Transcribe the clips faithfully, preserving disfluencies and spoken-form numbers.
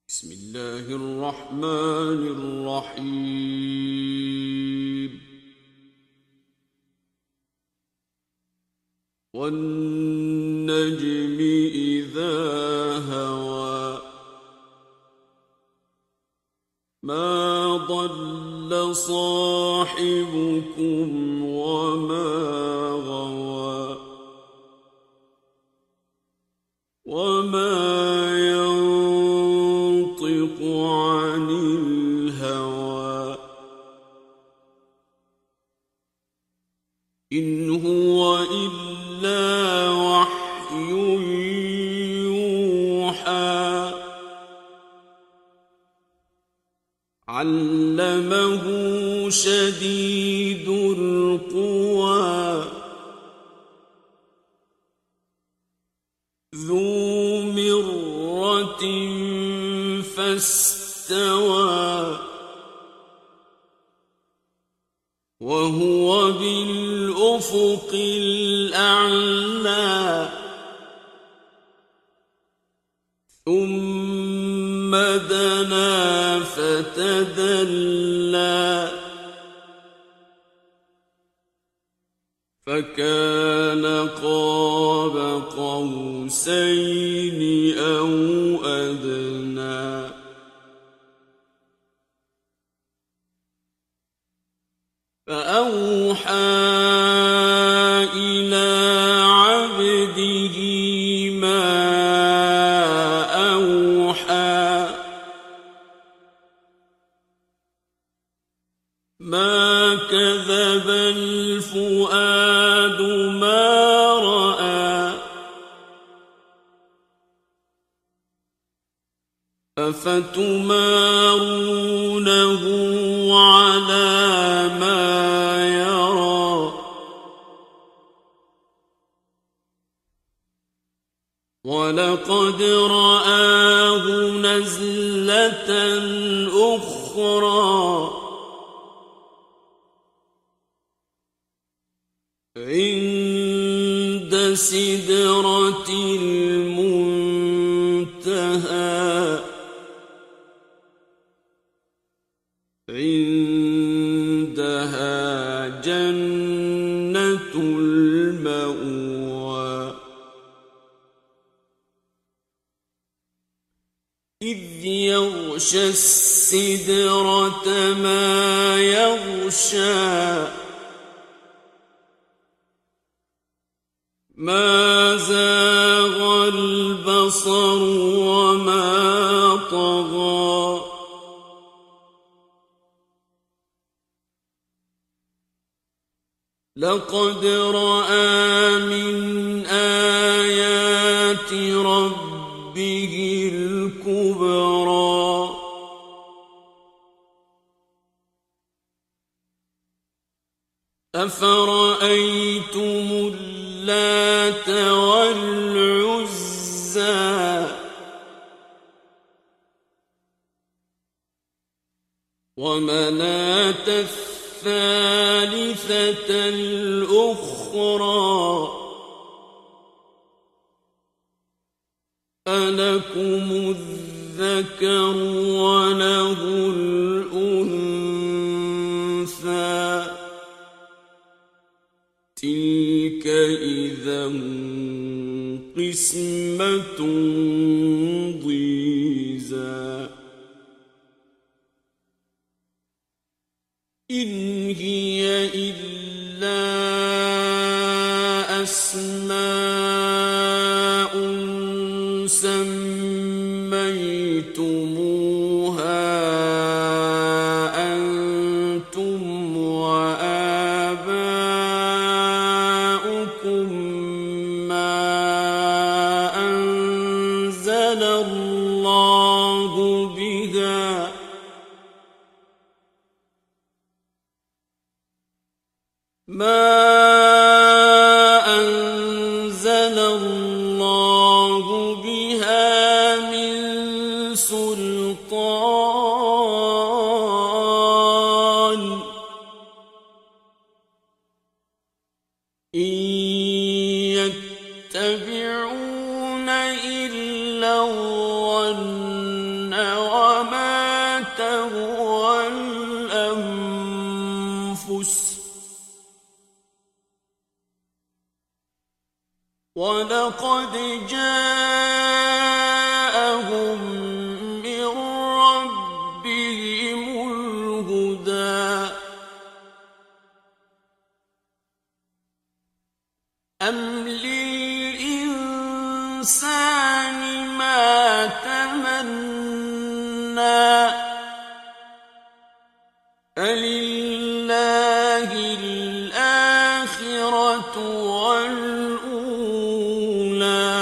بسم الله الرحمن الرحيم والنجم إذا هوى ما ضل صاحبكم وما غوى وما ينطق عن الهوى إن هو إلا وحي يوحى علمه شديد القوى ذو مرة فاستوى وهو بالأفق الأعلى ثم دنا فتدلى فكان قاب قوسين أو أدنى فأوحى إلى عبده ما أوحى ما كذب الفؤاد ما رأى أفتمارونه على ما يرى ولقد رآه نزلة أخرى عند سدرة المنتهى عندها جنة المأوى إذ يغشى السدرة ما يغشى ما زاغ البصر وما طغى لقد رأى من آيات ربه الكبرى أفرأيتم اللات والعزى ومناة الثالثة الأخرى ألكم الذكر وله الأنثى تلك إذا قسمة ضيزى إن هي إلا أسماء سميتموها أنتم وآباؤكم ما أنزل الله بها ما أنزل الله بها من سلطان إن يتبعون إلا الظن وَلَقَدْ جَاءَهُم مِّن رَّبِّهِمُ الْهُدَىٰ أَمْ لِلْإِنسَانِ مَا تَمَنَّىٰ فَلِلَّهِ الْآخِرَةُ وَالْأُولَىٰ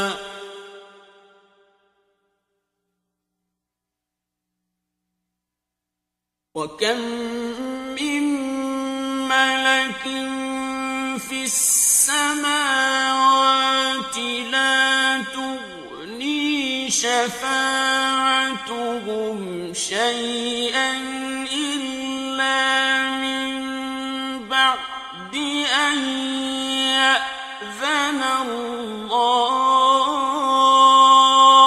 وَكَم مِّن مَّلَكٍ فِي السَّمَاوَاتِ لَا تُغْنِي شَفَاعَتُهُمْ شَيْئًا إِلَّا مِن بَعْدِ أَن يَأْذَنَ اللَّهُ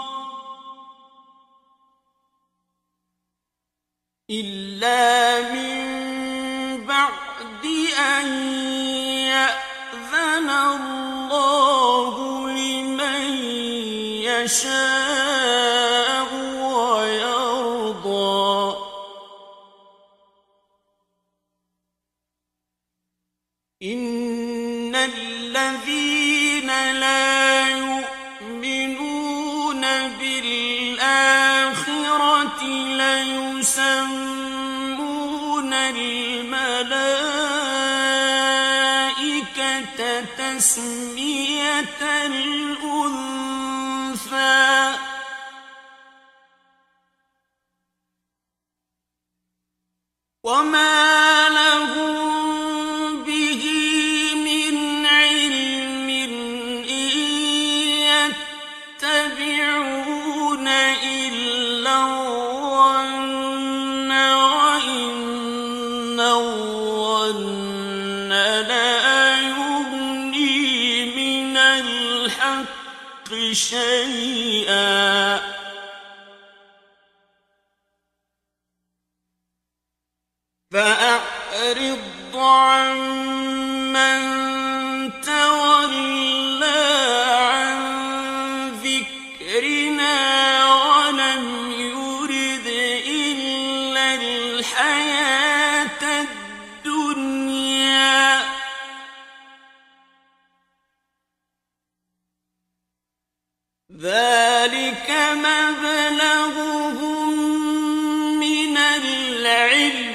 إِلَّا مِن بَعْدِ أَن يَأْذَنَ اللَّهُ لِمَن يَشَاءُ وَيَرْضَىٰ إِنَّ الَّذِينَ لَا يُؤْمِنُونَ بِالْآخِرَةِ لَيُسَمُّونَ الْمَلَائِكَةَ تَسْمِيَةَ الْأُنثَىٰ وَمَا لَهُم بِهِ مِنْ عِلْمٍ إِن يَتَّبِعُونَ إِلَّا الظَّنَّ وَإِنَّ الظَّنَّ لَا يُغْنِي مِنَ الْحَقِّ شَيْئًا فَأَعْرِضْ عَمَّن تَوَلَّىٰ عَن ذِكْرِنَا وَلَمْ يُرِدْ إِلَّا الْحَيَاةَ الدُّنْيَا ذَٰلِكَ مَبْلَغُهُم مِّنَ الْعِلْمِ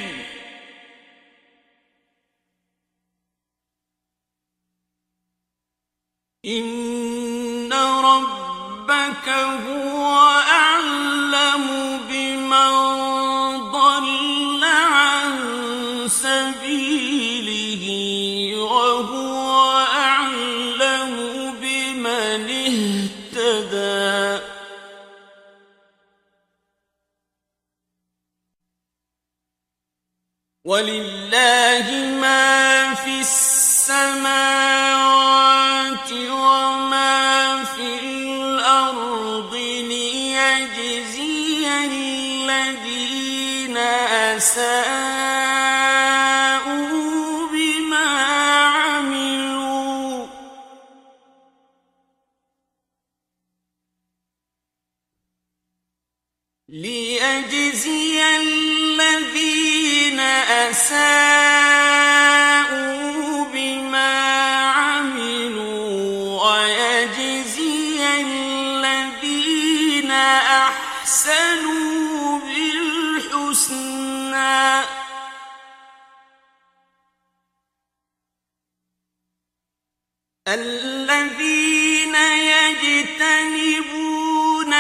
إِنَّ رَبَّكَ هُوَ أَعْلَمُ بِمَن ضَلَّ عَن سَبِيلِهِ وَهُوَ أَعْلَمُ بِمَنِ اهْتَدَىٰ وَلِلَّهِ مَا فِي السَّمَاوَاتِ وَمَا فِي الْأَرْضِ لِيَجْزِيَ الَّذِينَ أَسَاءُوا بِمَا عَمِلُوا لِيَجْزِيَ الَّذِينَ أَسَاءُوا بِمَا عَمِلُوا وَيَجْزِيَ الَّذِينَ أَحْسَنُوا بِالْحُسْنَىٰ الَّذِينَ يَجْتَنِبُونَ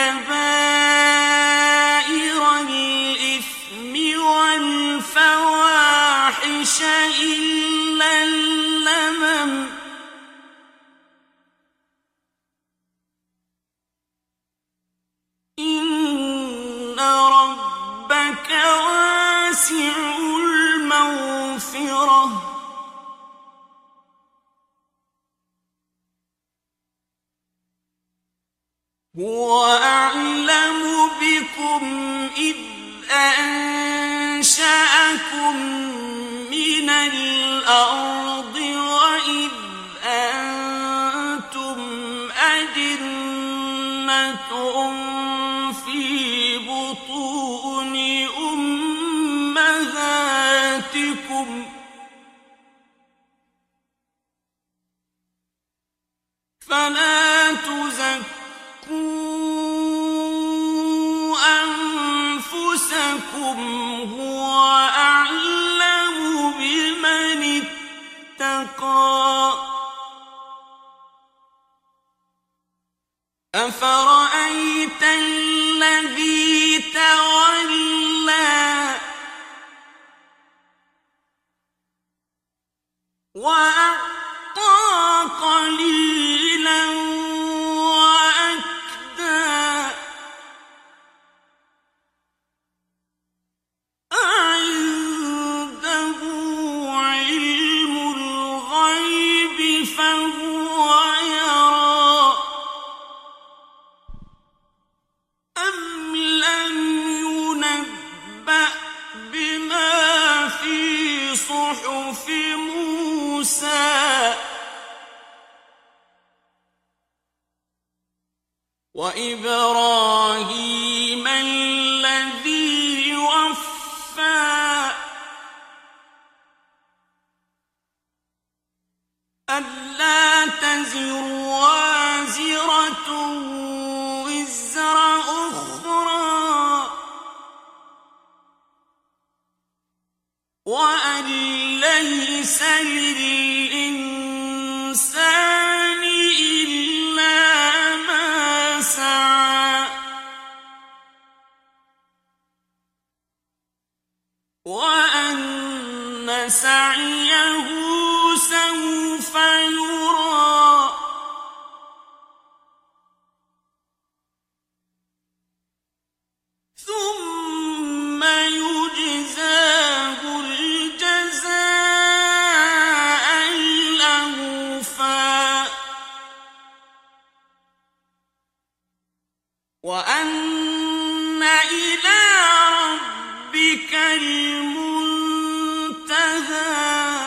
كَبَائِرَ الْإِثْمِ وَالْفَوَاحِشَ إِلَّا اللَّمَمَ إِنَّ رَبَّكَ وَاسِعُ الْمَغْفِرَةِ هُوَ أَعْلَمُ بِكُمْ إِذْ أَنشَأَكُم مِّنَ الْأَرْضِ وَإِذْ أَنتُمْ أجنة في بطون أمهاتكم فلا تزكوا أنفسكم هو أعلم بمن اتقى أفرأيت الذي تولى وأعطى قليلا وأكدى أعنده علم الغيب فهو يرى أم لم ينبأ بما في صحف موسى وإبراهيم الذي وفى ألا تزر وازرة وزر أخرى وأن ليس للإنسان إلا ما سعى وأن سعيه سوف يرى ثم يجزاه الجزاء الأوفى وأن إلى ربك المنتهى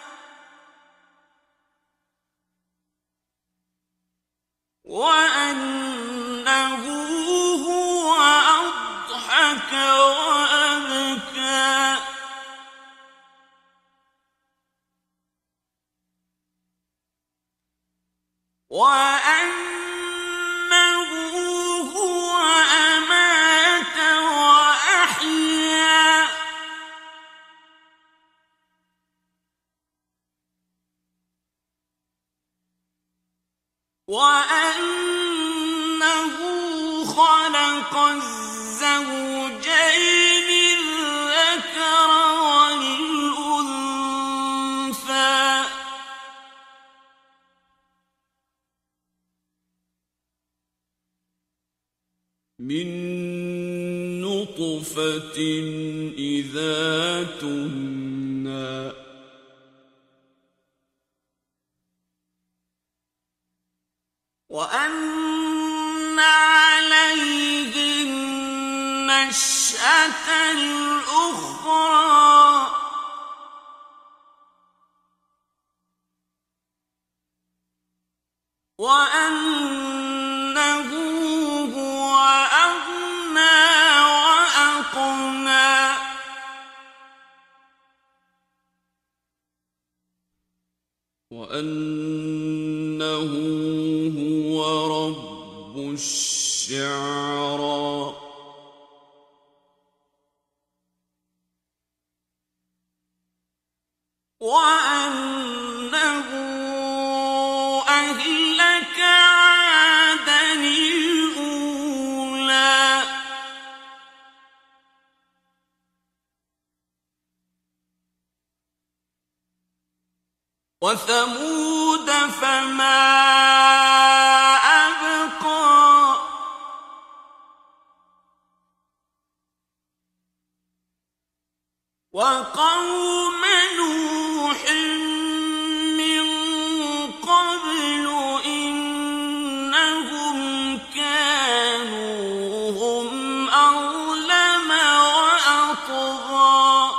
وأنه هو أضحك وأبكى وأنه هو أمات وأحيا وأنه خلق الزوجين الذكر والأنثى من نطفة إذا تمنى وأن عليه النشأة الأخرى وأنه هو أغنى وأقنى وأنه هو رب الشعرى وأنه أهلك عادا الأولى وثمود فما أبقى وقوم نوح من قبل إنهم كانوا هم أظلم وأطغى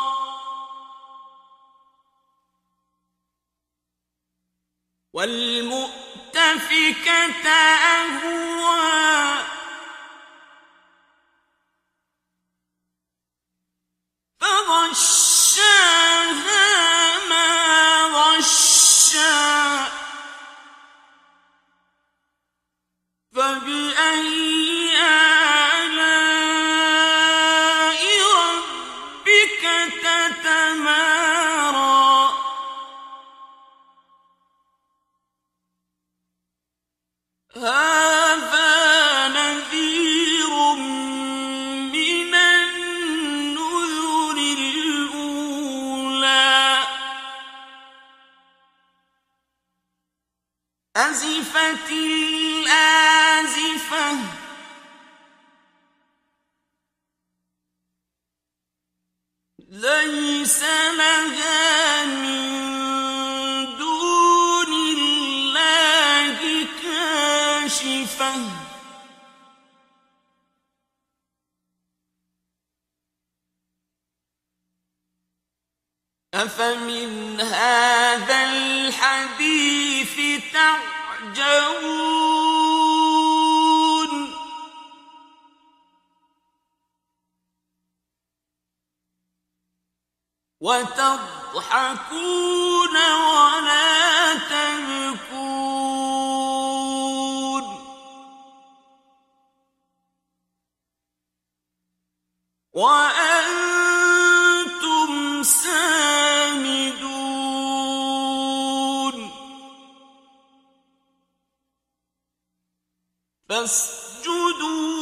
والمؤتفكات والمؤتفكة أهوى فغشاها ما غشا فبأي آلاء ربك تتمارى هذا نذير من النذر الأولى أزفت الآزفة ليس لها من دون الله كاشفة أفمن هذا الحديث تعجبون وتضحكون ولا تبكون وأنتم سامدون فاسجدوا